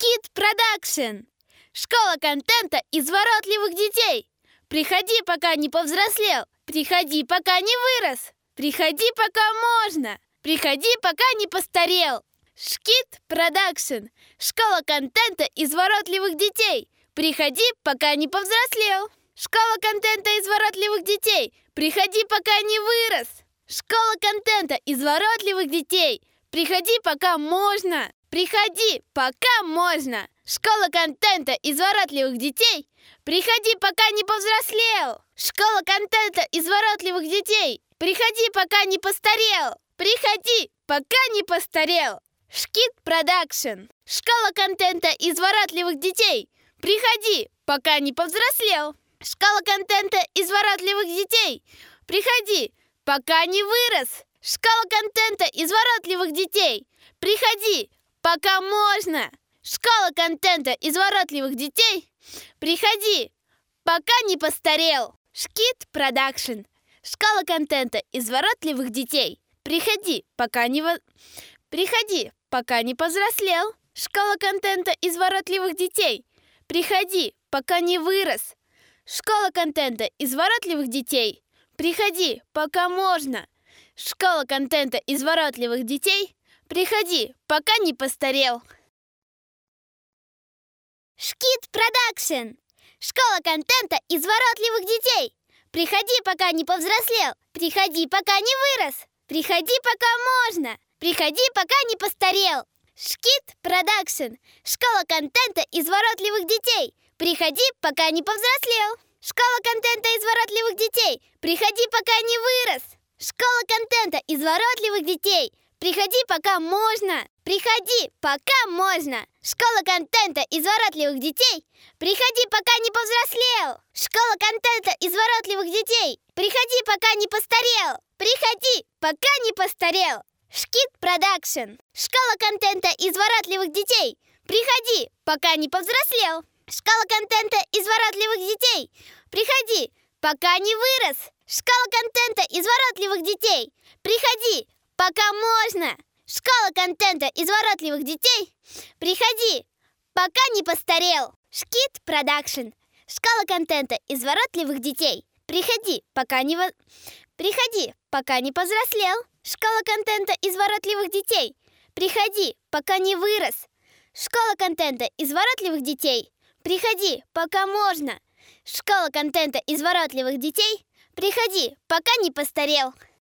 Шкит Продакшн. Школа контента изворотливых детей. Приходи, пока не повзрослел. Приходи, пока не вырос. Приходи, пока можно. Приходи, пока не постарел. Шкит Продакшн. Школа контента изворотливых детей. Приходи, пока не повзрослел. Школа контента изворотливых детей. Приходи, пока не вырос. Школа контента изворотливых детей. Приходи, пока можно. Приходи, пока можно. Школа контента изворотливых детей. Приходи, пока не повзрослел. Школа контента изворотливых детей. Приходи, пока не постарел. Приходи, пока не постарел. Шкит Продакшн. Школа контента изворотливых детей. Приходи, пока не повзрослел. Школа контента изворотливых детей. Приходи, пока не вырос. Школа контента изворотливых детей. Приходи, пока можно. Школа контента изворотливых детей. Приходи, пока не постарел. Шкит Продакшн. Школа контента изворотливых детей. Приходи, пока не Приходи, пока не повзрослел. Школа контента изворотливых детей. Приходи, пока не вырос. Школа контента изворотливых детей. Приходи, пока можно. Школа контента изворотливых детей. Приходи, пока не постарел. Шкит Продакшн. Школа контента изворотливых детей. Приходи, пока не повзрослел. Приходи, пока не вырос. Приходи, пока можно. Приходи, пока не постарел. Шкит Продакшн. Школа контента изворотливых детей. Приходи, пока не повзрослел. Школа контента изворотливых детей. Приходи, пока не вырос. Школа контента изворотливых детей. Приходи, пока можно. Приходи, пока можно. Школа контента изворотливых детей. Приходи, пока не повзрослел. Школа контента изворотливых детей. Приходи, пока не постарел. Приходи, пока не постарел. Шкит Продакшн. Школа контента изворотливых детей. Приходи, пока не повзрослел. Школа контента изворотливых детей. Приходи, пока не вырос. Школа контента изворотливых детей. Приходи, пока можно. Школа контента изворотливых детей. Приходи, пока не постарел. Шкит Продакшн. Школа контента изворотливых детей. Приходи, пока не Приходи, пока не повзрослел. Школа контента изворотливых детей. Приходи, пока не вырос. Школа контента изворотливых детей. Приходи, пока можно. Школа контента изворотливых детей. Приходи, пока не постарел.